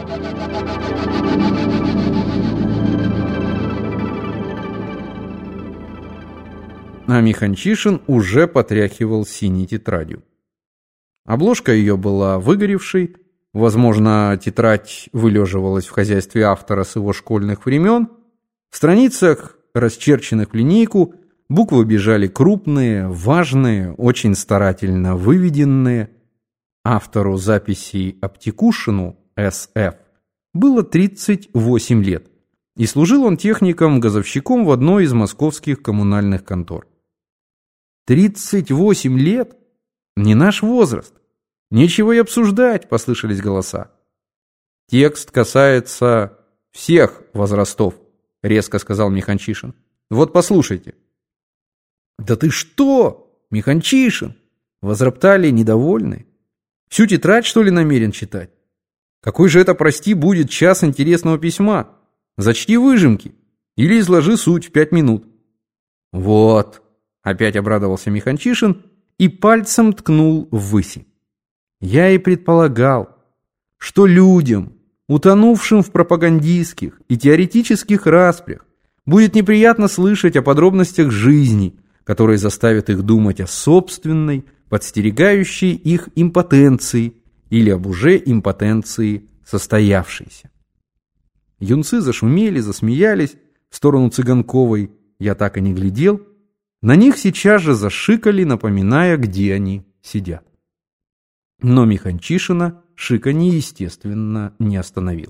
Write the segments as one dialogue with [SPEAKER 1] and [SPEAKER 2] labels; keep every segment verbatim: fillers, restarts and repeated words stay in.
[SPEAKER 1] А Миханчишин уже потряхивал синей тетрадью. Обложка ее была выгоревшей, возможно, тетрадь вылеживалась в хозяйстве автора с его школьных времен. В страницах, расчерченных в линейку, буквы бежали крупные, важные, очень старательно выведенные. Автору записей Аптекушину, эс эф, было тридцать восемь лет, и служил он техником-газовщиком в одной из московских коммунальных контор. «Тридцать восемь лет? Не наш возраст. Нечего и обсуждать», — послышались голоса. «Текст касается всех возрастов», — резко сказал Миханчишин. «Вот послушайте». «Да ты что, Миханчишин?» — возроптали недовольные. «Всю тетрадь, что ли, намерен читать? Какой же это, прости, будет час интересного письма? Зачти выжимки или изложи суть в пять минут». «Вот», — опять обрадовался Миханчишин и пальцем ткнул ввыси. «Я и предполагал, что людям, утонувшим в пропагандистских и теоретических распрях, будет неприятно слышать о подробностях жизни, которые заставят их думать о собственной, подстерегающей их импотенции или об уже импотенции состоявшейся». Юнцы зашумели, засмеялись в сторону Цыганковой, я так и не глядел. На них сейчас же зашикали, напоминая, где они сидят. Но Миханчишина шиканье, естественно, не остановил.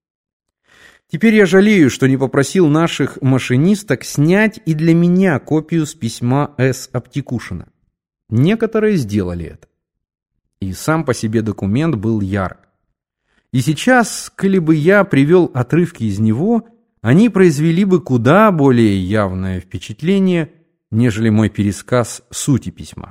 [SPEAKER 1] Теперь я жалею, что не попросил наших машинисток снять и для меня копию с письма С. Аптекушина. Некоторые сделали это. И сам по себе документ был ярк. И сейчас, коли бы я привел отрывки из него, они произвели бы куда более явное впечатление, нежели мой пересказ сути письма.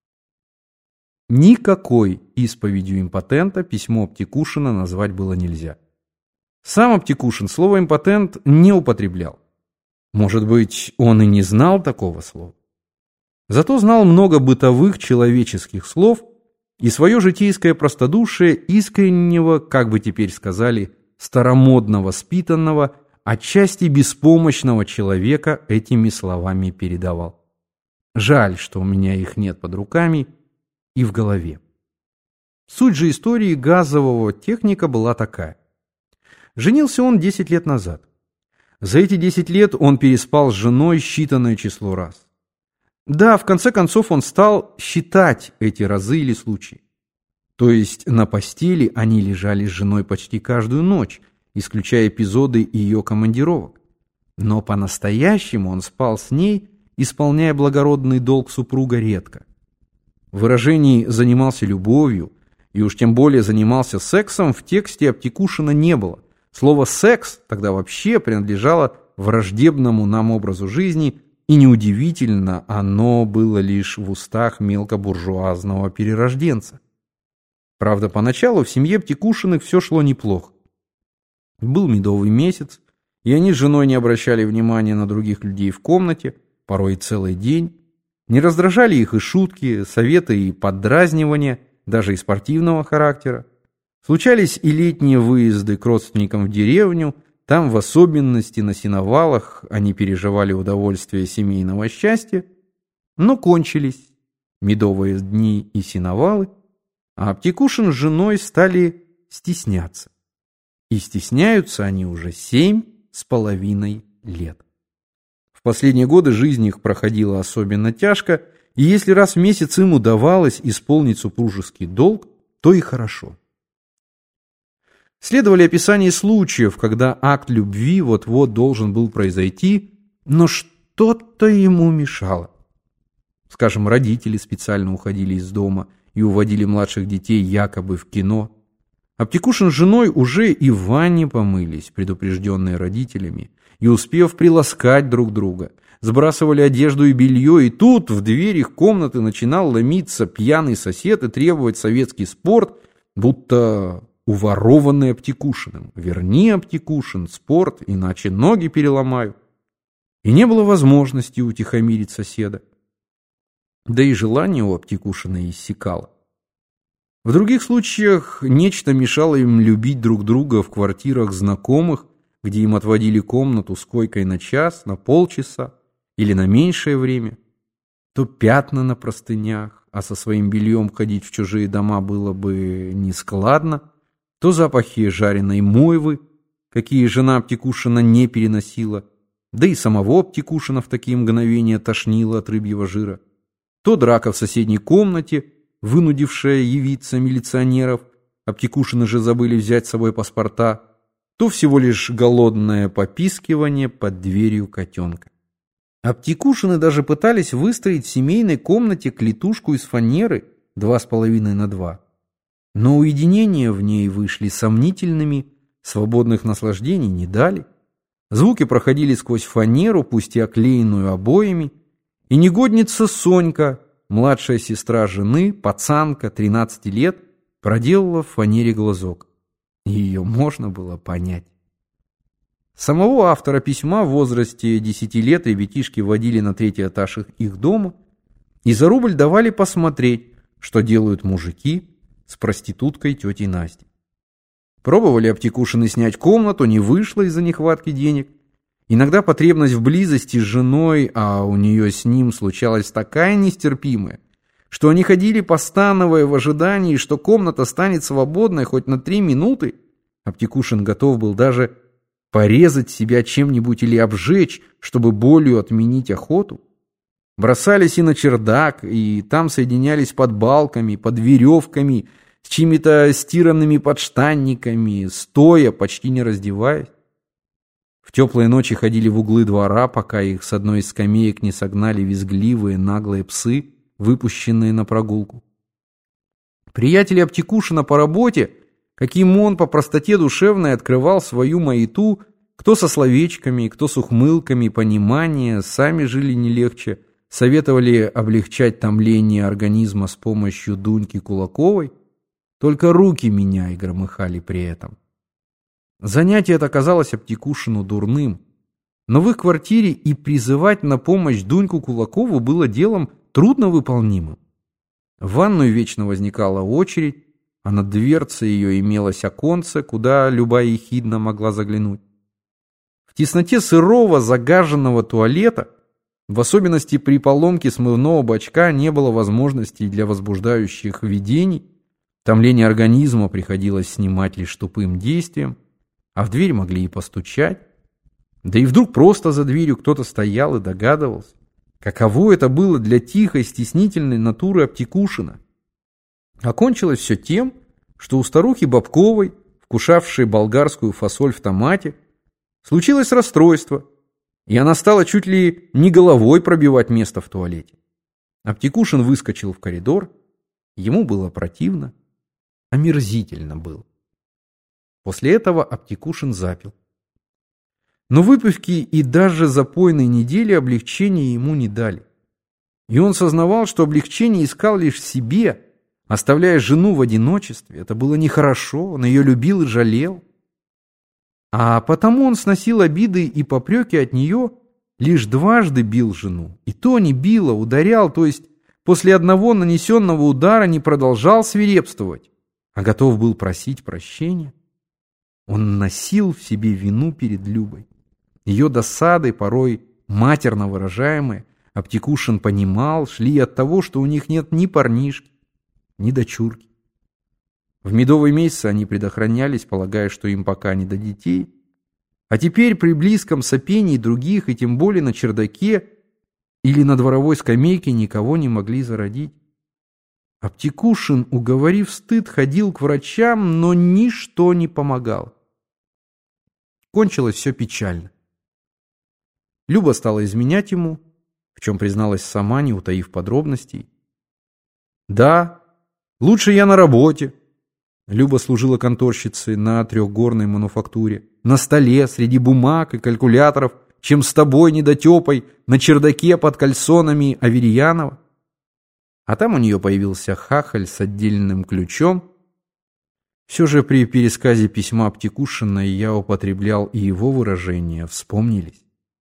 [SPEAKER 1] Никакой исповедью импотента письмо Аптекушина назвать было нельзя. Сам Аптекушин слово «импотент» не употреблял. Может быть, он и не знал такого слова. Зато знал много бытовых человеческих слов и свое житейское простодушие искреннего, как бы теперь сказали, старомодно воспитанного, отчасти беспомощного человека этими словами передавал. Жаль, что у меня их нет под руками и в голове. Суть же истории газового техника была такая. Женился он десять лет назад. За эти десять лет он переспал с женой считанное число раз. Да, в конце концов он стал считать эти разы или случаи. То есть на постели они лежали с женой почти каждую ночь, исключая эпизоды ее командировок. Но по-настоящему он спал с ней, исполняя благородный долг супруга редко. В выражении «занимался любовью» и уж тем более занимался сексом в тексте Аптекушина не было. Слово «секс» тогда вообще принадлежало враждебному нам образу жизни, и неудивительно, оно было лишь в устах мелкобуржуазного перерожденца. Правда, поначалу в семье Аптекушиных все шло неплохо. Был медовый месяц, и они с женой не обращали внимания на других людей в комнате, порой и целый день. Не раздражали их и шутки, советы и поддразнивания, даже и спортивного характера. Случались и летние выезды к родственникам в деревню, там в особенности на сеновалах они переживали удовольствие семейного счастья, но кончились медовые дни и сеновалы, а Аптекушин с женой стали стесняться. И стесняются они уже семь с половиной лет. В последние годы жизнь их проходила особенно тяжко, и если раз в месяц им удавалось исполнить супружеский долг, то и хорошо. Следовали описания случаев, когда акт любви вот-вот должен был произойти, но что-то ему мешало. Скажем, родители специально уходили из дома и уводили младших детей якобы в кино. Аптекушин с женой уже и в ванне помылись, предупрежденные родителями, и, успев приласкать друг друга, сбрасывали одежду и белье, и тут в дверь их комнаты начинал ломиться пьяный сосед и требовать советский спорт, будто уворованный Аптекушиным. Верни, Аптекушин, спорт, иначе ноги переломаю. И не было возможности утихомирить соседа. Да и желание у Аптекушина иссякало. В других случаях нечто мешало им любить друг друга в квартирах знакомых, где им отводили комнату с койкой на час, на полчаса или на меньшее время. То пятна на простынях, а со своим бельем ходить в чужие дома было бы нескладно, то запахи жареной мойвы, какие жена Аптекушина не переносила, да и самого Аптекушина в такие мгновения тошнило от рыбьего жира, то драка в соседней комнате, вынудившая явиться милиционеров, Аптекушины же забыли взять с собой паспорта, то всего лишь голодное попискивание под дверью котенка. Аптекушины даже пытались выстроить в семейной комнате клетушку из фанеры два с половиной на два. Но уединения в ней вышли сомнительными, свободных наслаждений не дали. Звуки проходили сквозь фанеру, пусть и оклеенную обоями, и негодница Сонька, младшая сестра жены, пацанка, тринадцати лет, проделала в фанере глазок. Ее можно было понять. Самого автора письма в возрасте десяти лет ребятишки водили на третий этаж их дома и за рубль давали посмотреть, что делают мужики с проституткой тетей Настей. Пробовали Аптекушины снять комнату, не вышло из-за нехватки денег. Иногда потребность в близости с женой, а у нее с ним случалась такая нестерпимая, что они ходили постановая в ожидании, что комната станет свободной хоть на три минуты. Аптекушин готов был даже порезать себя чем-нибудь или обжечь, чтобы болью отменить охоту. Бросались и на чердак, и там соединялись под балками, под веревками, с чьими-то стиранными подштанниками, стоя, почти не раздеваясь. В теплые ночи ходили в углы двора, пока их с одной из скамеек не согнали визгливые наглые псы, выпущенные на прогулку. Приятели Аптекушина по работе, каким он по простоте душевной открывал свою маяту, кто со словечками, кто с ухмылками понимания, сами жили не легче, советовали облегчать томление организма с помощью Дуньки Кулаковой, только руки меняй громыхали при этом. Занятие это казалось Аптекушину дурным, но в их квартире и призывать на помощь Дуньку Кулакову было делом трудновыполнимым. В ванную вечно возникала очередь, а над дверцей ее имелось оконце, куда любая ехидна могла заглянуть. В тесноте сырого загаженного туалета, в особенности при поломке смывного бачка, не было возможностей для возбуждающих видений, томление организма приходилось снимать лишь тупым действием, а в дверь могли и постучать. Да и вдруг просто за дверью кто-то стоял и догадывался, каково это было для тихой, стеснительной натуры Аптекушина. Окончилось все тем, что у старухи Бабковой, вкушавшей болгарскую фасоль в томате, случилось расстройство, и она стала чуть ли не головой пробивать место в туалете. Аптекушин выскочил в коридор, ему было противно, омерзительно было. После этого Аптекушин запил. Но выпивки и даже запойной недели облегчения ему не дали. И он сознавал, что облегчение искал лишь в себе, оставляя жену в одиночестве. Это было нехорошо, он ее любил и жалел. А потому он сносил обиды и попреки от нее, лишь дважды бил жену. И то не бил, а ударял, то есть после одного нанесенного удара не продолжал свирепствовать, а готов был просить прощения. Он носил в себе вину перед Любой. Ее досады, порой матерно выражаемые, Аптекушин понимал, шли от того, что у них нет ни парнишки, ни дочурки. В медовые месяцы они предохранялись, полагая, что им пока не до детей. А теперь при близком сопении других, и тем более на чердаке или на дворовой скамейке, никого не могли зародить. Аптекушин, уговорив стыд, ходил к врачам, но ничто не помогало. Кончилось все печально. Люба стала изменять ему, в чем призналась сама, не утаив подробностей. «Да, лучше я на работе». Люба служила конторщицей на трехгорной мануфактуре, на столе среди бумаг и калькуляторов, чем с тобой, недотепой, на чердаке под кальсонами Аверьянова. А там у нее появился хахаль с отдельным ключом. Все же при пересказе письма Аптекушина я употреблял и его выражения, вспомнились.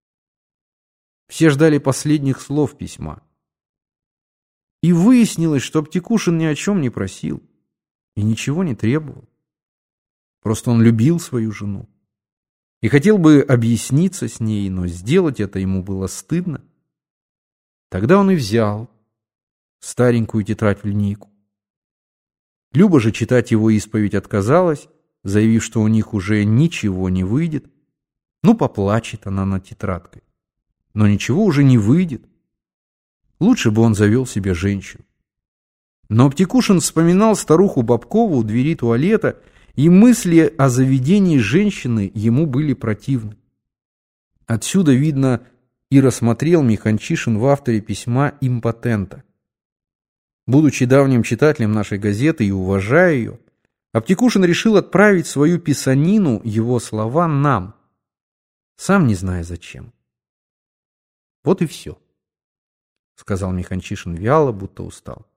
[SPEAKER 1] Все ждали последних слов письма. И выяснилось, что Аптекушин ни о чем не просил. и ничего не требовал. Просто он любил свою жену и хотел бы объясниться с ней, но сделать это ему было стыдно. Тогда он и взял старенькую тетрадь в линейку. Люба же читать его исповедь отказалась, заявив, что у них уже ничего не выйдет. Ну, поплачет она над тетрадкой, но ничего уже не выйдет. Лучше бы он завел себе женщину. Но Аптекушин вспоминал старуху Бабкову у двери туалета, и мысли о заведении женщины ему были противны. Отсюда, видно, и рассмотрел Миханчишин в авторе письма импотента. Будучи давним читателем нашей газеты и уважая ее, Аптекушин решил отправить свою писанину, его слова, нам, сам не зная зачем. Вот и все, сказал Миханчишин вяло, будто устал.